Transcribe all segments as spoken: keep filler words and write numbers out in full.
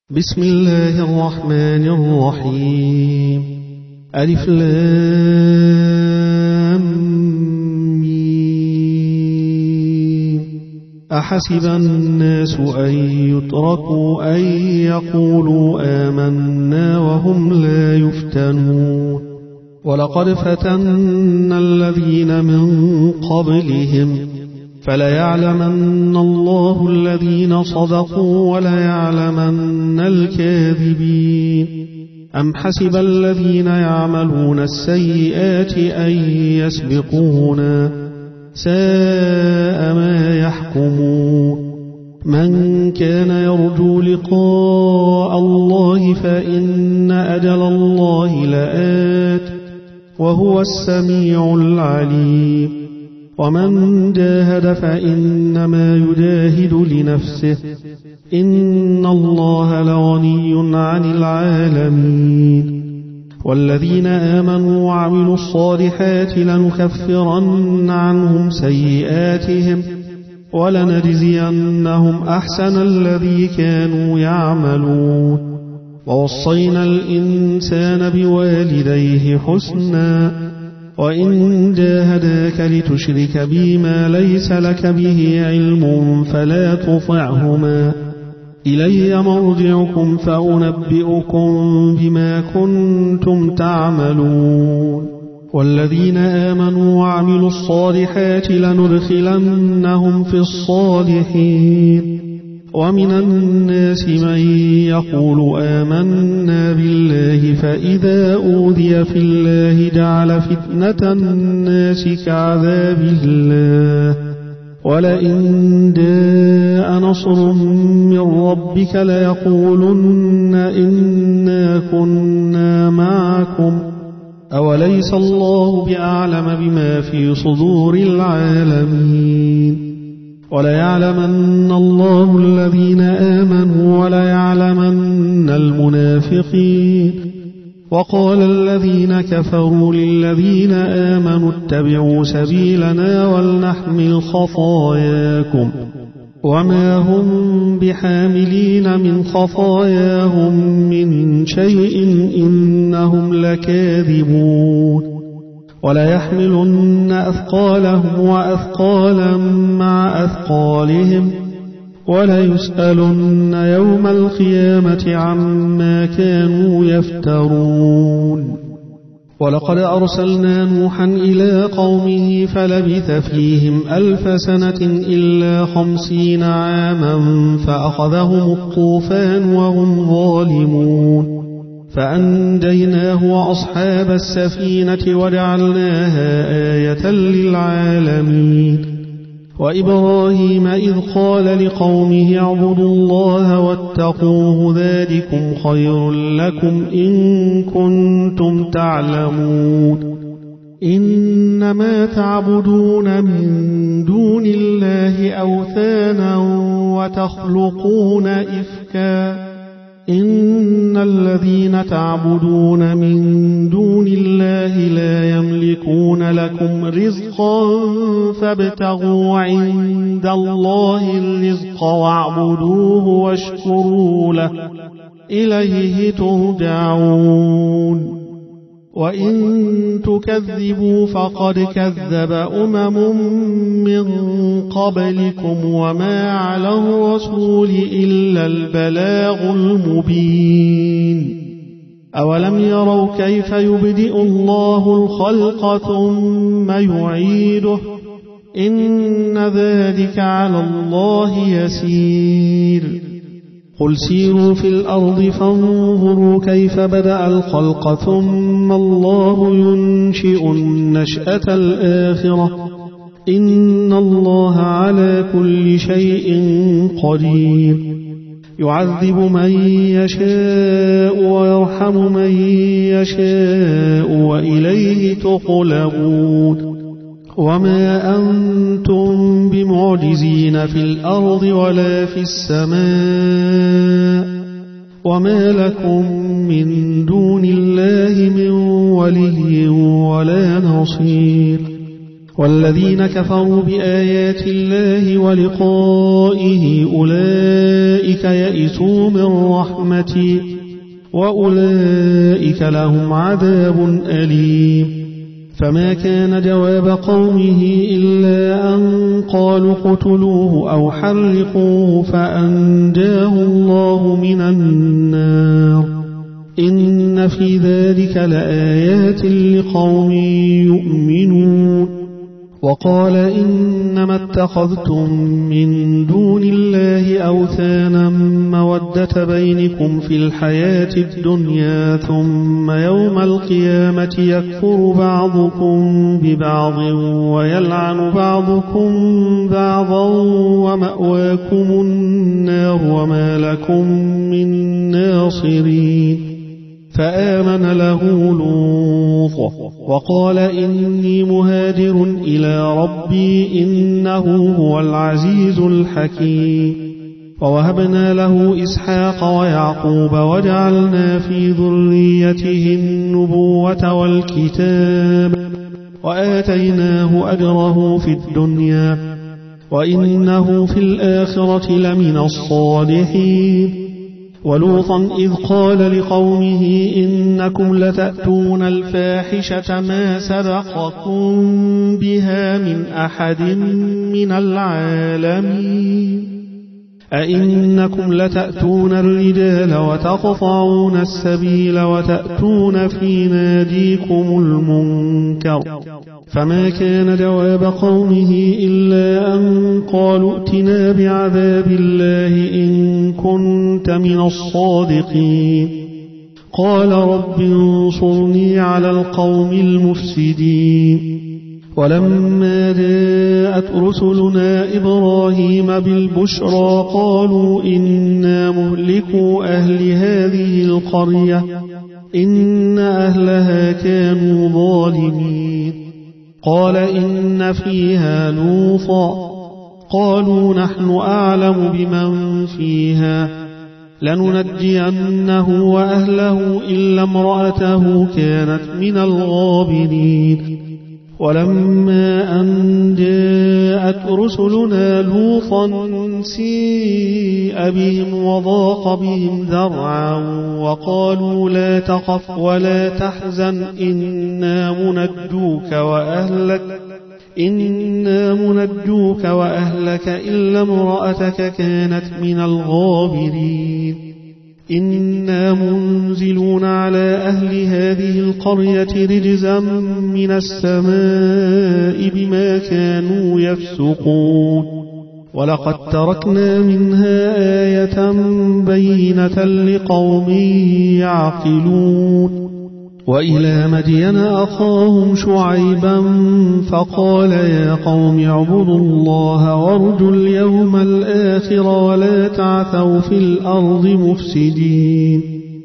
بسم الله الرحمن الرحيم. ألف لام ميم. أحسب الناس أن يتركوا أن يقولوا آمنا وهم لا يفتنون. ولقد فتنا الذين من قبلهم فليعلمن الله الذين صدقوا وليعلمن الكاذبين. أم حسب الذين يعملون السيئات أن يسبقونا ساء ما يحكمون. من كان يرجو لقاء الله فإن أجل الله لآت وهو السميع العليم. ومن جاهد فإنما يجاهد لنفسه إن الله لغني عن العالمين. والذين آمنوا وعملوا الصالحات لنكفرن عنهم سيئاتهم ولنجزينهم أحسن الذي كانوا يعملون. ووصينا الإنسان بوالديه حسنا وإن جاهداك لتشرك بي ما ليس لك به علم فلا تطعهما إلي مرجعكم فأنبئكم بما كنتم تعملون. والذين آمنوا وعملوا الصالحات لندخلنهم في الصالحين. ومن الناس من يقول آمنا بالله فإذا أوذي في الله جعل فتنة الناس كعذاب الله. ولئن جاء نصر من ربك ليقولن إنا كنا معكم أوليس الله بأعلم بما في صدور العالمين. وليعلمن الله الذين آمنوا وليعلمن المنافقين. وقال الذين كفروا للذين آمنوا اتبعوا سبيلنا ولنحمل خطاياكم وما هم بحاملين من خطاياهم من شيء إنهم لكاذبون. وليحملن أثقالهم وأثقالا مع أثقالهم وليسألن يوم القيامة عما كانوا يفترون. ولقد أرسلنا نوحا إلى قومه فلبث فيهم ألف سنة إلا خمسين عاما فأخذهم الطوفان وهم ظالمون. فأنجيناه وأصحاب السفينة وجعلناها آية للعالمين. وإبراهيم إذ قال لقومه اعبدوا الله واتقوه ذلكم خير لكم إن كنتم تعلمون. إنما تعبدون من دون الله أوثانا وتخلقون إفكا إن الذين تعبدون من دون الله لا يملكون لكم رزقا فابتغوا عند الله الرزق واعبدوه واشكروا له إليه ترجعون. وإن تكذبوا فقد كذب أمم من قبلكم وما على الرسول إلا البلاغ المبين. أولم يروا كيف يبدئ الله الخلق ثم يعيده إن ذلك على الله يسير. قل سيروا في الأرض فانظروا كيف بدأ الخلق ثم الله ينشئ النشأة الآخرة إن الله على كل شيء قدير. يعذب من يشاء ويرحم من يشاء وإليه تقلبون. وما أنتم بمعجزين في الأرض ولا في السماء وما لكم من دون الله من ولي ولا نصير. والذين كفروا بآيات الله ولقائه أولئك يئسوا من رحمتي وأولئك لهم عذاب أليم. فما كان جواب قومه إلا أن قالوا اقتلوه أو حرقوه فأنجاه الله من النار. إن في ذلك لآيات لقوم يؤمنون. وقال إنما اتخذتم من دون الله أوثانا مودة بينكم في الحياة الدنيا ثم يوم القيامة يكفر بعضكم ببعض ويلعن بعضكم بعضا ومأواكم النار وما لكم من ناصرين. فآمن له لوط وقال إني مهاجر إلى ربي إنه هو العزيز الحكيم. ووهبنا له إسحاق ويعقوب وجعلنا في ذريته النبوة والكتاب وآتيناه أجره في الدنيا وإنه في الآخرة لمن الصالحين. ولوطا إذ قال لقومه إنكم لتأتون الفاحشة ما سبقكم بها من أحد من العالمين أئنكم لتأتون الرجال وتقطعون السبيل وتأتون في ناديكم المنكر. فما كان جواب قومه إلا أن قالوا ائتنا بعذاب الله إن كنت من الصادقين. قال رب انصرني على القوم المفسدين. ولما جاءت رسلنا إبراهيم بالبشرى قالوا إنا مهلكوا أهل هذه القرية إن أهلها كانوا ظالمين. قال إن فيها لوطا قالوا نحن أعلم بمن فيها لننجينه وأهله إلا امرأته كانت من الغابرين. ولما أن جاءت رسلنا لوطا سيء بهم وضاق بهم ذرعا وقالوا لا تخف ولا تحزن إنا منجوك وأهلك إنا منجوك وأهلك إلا امرأتك كانت من الغابرين. إنا منزلون على أهل هذه القرية رجزا من السماء بما كانوا يفسقون. ولقد تركنا منها آية بينة لقوم يعقلون. وإلى مدين أخاهم شعيبا فقال يا قوم اعبدوا الله وارجوا اليوم الآخر ولا تعثوا في الأرض مفسدين.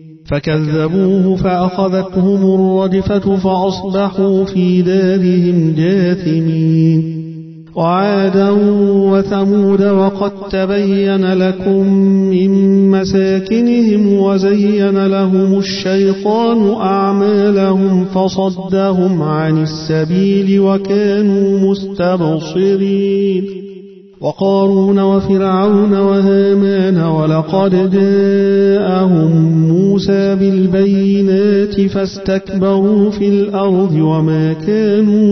فكذبوه فأخذتهم الرجفة فأصبحوا في دارهم جاثمين. وعادا وثمود وقد تبين لكم من مساكنهم وزين لهم الشيطان أعمالهم فصدهم عن السبيل وكانوا مستبصرين. وقارون وفرعون وهامان ولقد جاءهم موسى بالبينات فاستكبروا في الأرض وما كانوا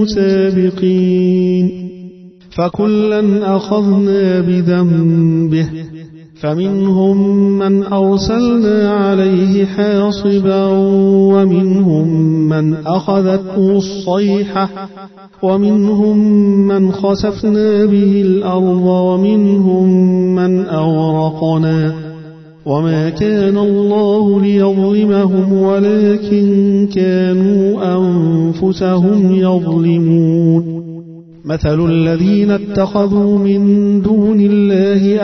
سابقين. فكلا أخذنا بذنبه فمنهم من أرسلنا عليه حاصبا ومنهم من أخذته الصيحة ومنهم من خسفنا به الأرض ومنهم من أغرقنا. وما كان الله ليظلمهم ولكن كانوا أنفسهم يظلمون. مثل الذين اتخذوا من دون الله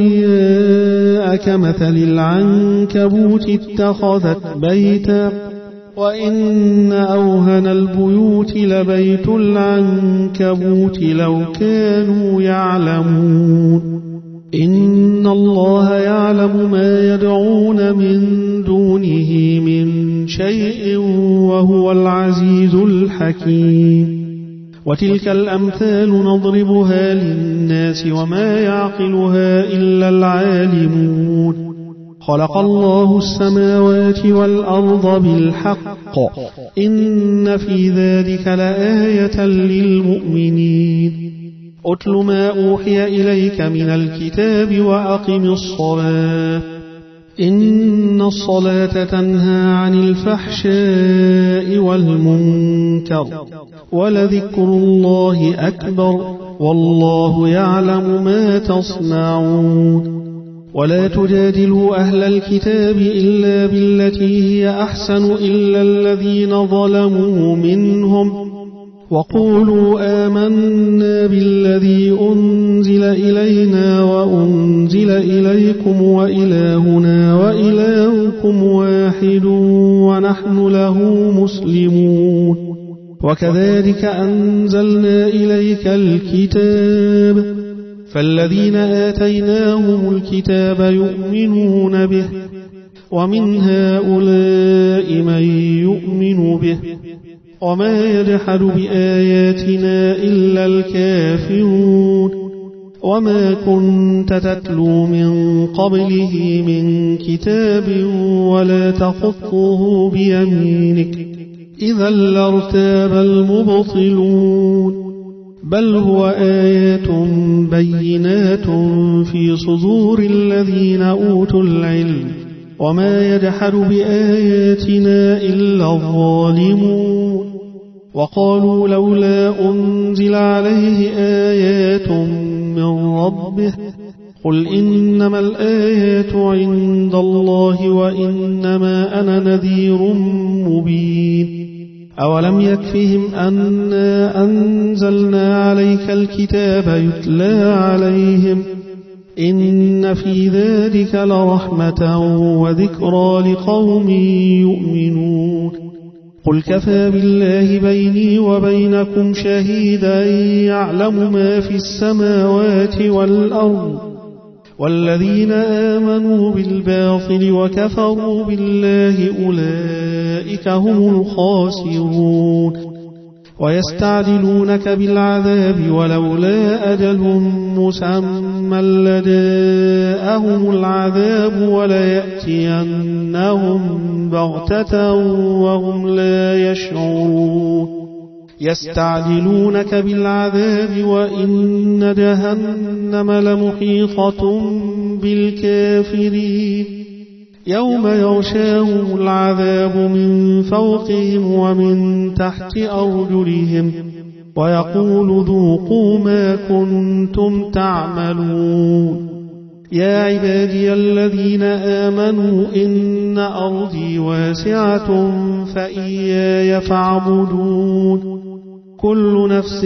أولياء كمثل العنكبوت اتخذت بيتا وإن أوهن البيوت لبيت العنكبوت لو كانوا يعلمون. إن الله يعلم ما يدعون من دونه من شيء وهو العزيز الحكيم. وتلك الأمثال نضربها للناس وما يعقلها إلا العالمون خلق الله السماوات والأرض بالحق إن في ذلك لآية للمؤمنين أتل ما أوحي إليك من الكتاب وأقم الصلاة إن الصلاة تنهى عن الفحشاء والمنكر ولذكر الله أكبر والله يعلم ما تصنعون ولا تجادلوا أهل الكتاب إلا بالتي هي أحسن إلا الذين ظلموا منهم وقولوا آمنا بالذي أنزل إلينا وأنزل إليكم وإلهنا وإلهكم واحد ونحن له مسلمون وكذلك أنزلنا إليك الكتاب فالذين آتيناهم الكتاب يؤمنون به ومن هؤلاء من يؤمن به وما يجحد بآياتنا إلا الكافرون وما كنت تتلو من قبله من كتاب ولا تخطه بيمينك إذا لارتاب المبطلون بل هو آيات بينات في صدور الذين أوتوا العلم وما يجحد بآياتنا إلا الظالمون وقالوا لولا أنزل عليه آيات من ربه قل إنما الآيات عند الله وإنما أنا نذير مبين أولم يكفهم أنا أنزلنا عليك الكتاب يتلى عليهم إن في ذلك لرحمة وذكرى لقوم يؤمنون قل كفى بالله بيني وبينكم شهيدا يعلم ما في السماوات والأرض والذين آمنوا بالباطل وكفروا بالله أولئك هم الخاسرون ويستعجلونك بالعذاب ولولا أجل مسمى لجاءهم العذاب وليأتينهم بغتة وهم لا يشعرون يستعجلونك بالعذاب وإن جهنم لمحيطة بالكافرين يوم يغشاهم العذاب من فوقهم ومن تحت أرجلهم ويقول ذوقوا ما كنتم تعملون يا عبادي الذين آمنوا إن أرضي واسعة فإياي فاعبدون كل نفس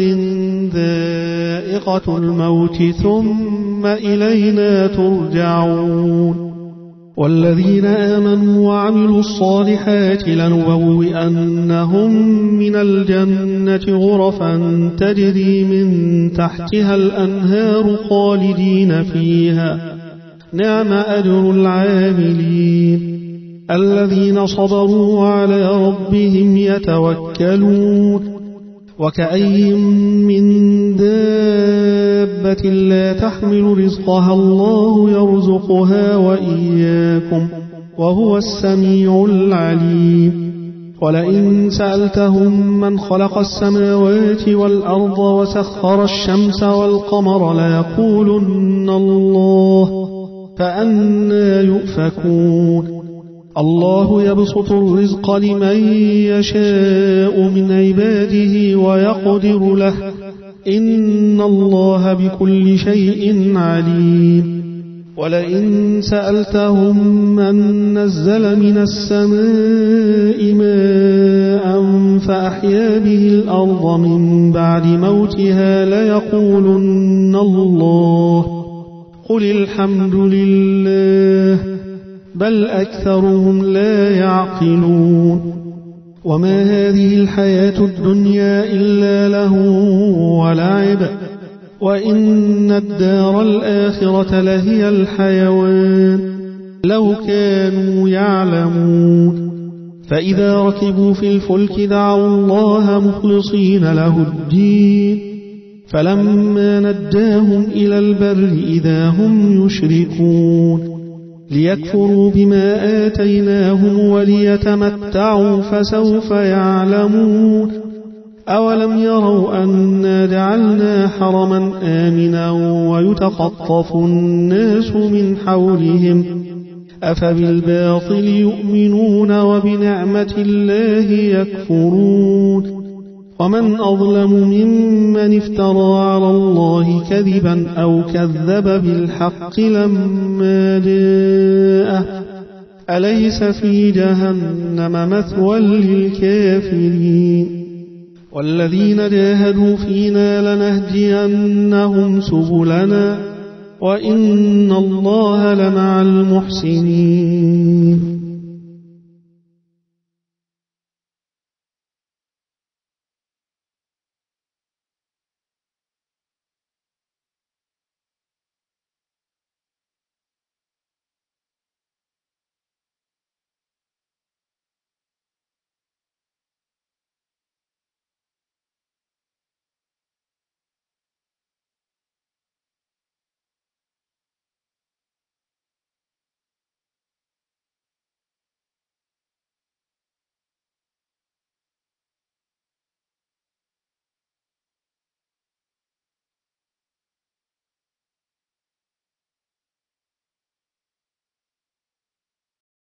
ذائقة الموت ثم إلينا ترجعون والذين آمنوا وعملوا الصالحات لنبوئنهم من الجنة غرفا تجري من تحتها الأنهار خالدين فيها نعم أجر العاملين الذين صبروا على ربهم يتوكلون وكأي من دابة لا تحمل رزقها الله يرزقها وإياكم وهو السميع العليم ولئن سألتهم من خلق السماوات والأرض وسخر الشمس والقمر ليقولن الله فأنى يؤفكون الله يبسط الرزق لمن يشاء من عباده ويقدر له إن الله بكل شيء عليم ولئن سألتهم من نزل من السماء ماء فأحيا به الأرض من بعد موتها ليقولن الله قل الحمد لله بل أكثرهم لا يعقلون وما هذه الحياة الدنيا إلا لهو ولعب وإن الدار الآخرة لهي الحيوان لو كانوا يعلمون فإذا ركبوا في الفلك دعوا الله مخلصين له الدين فلما نجاهم إلى البر إذا هم يشركون ليكفروا بما آتيناهم وليتمتعوا فسوف يعلمون أولم يروا أنا جعلنا حرما آمنا ويتخطف الناس من حولهم أفبالباطل يؤمنون وبنعمة الله يكفرون ومن أظلم ممن افترى على الله كذبا أو كذب بالحق لما جاءه أليس في جهنم مثوى للكافرين والذين جاهدوا فينا